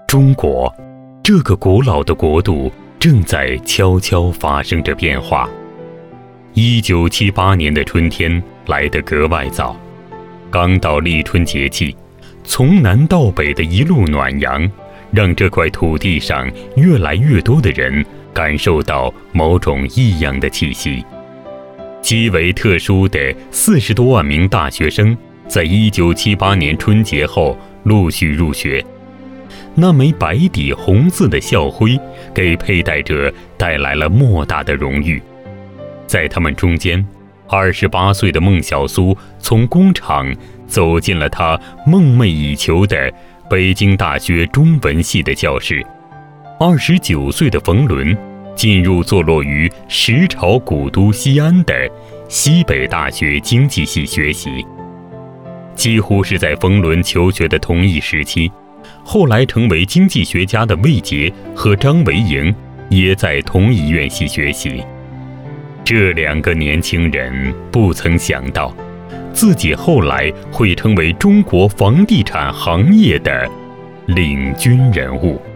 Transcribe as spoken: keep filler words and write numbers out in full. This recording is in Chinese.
中国，这个古老的国度正在悄悄发生着变化。一九七八年的春天来得格外早，刚到立春节气，从南到北的一路暖阳，让这块土地上越来越多的人感受到某种异样的气息。极为特殊的四十多万名大学生，在一九七八年春节后陆续入学。那枚白底红字的校徽，给佩戴者带来了莫大的荣誉。在他们中间，二十八岁的孟小苏从工厂走进了他梦寐以求的北京大学中文系的教室。二十九岁的冯仑进入坐落于时潮古都西安的西北大学经济系学习。几乎是在冯仑求学的同一时期，后来成为经济学家的魏杰和张维迎也在同一院系学习。这两个年轻人不曾想到，自己后来会成为中国房地产行业的领军人物。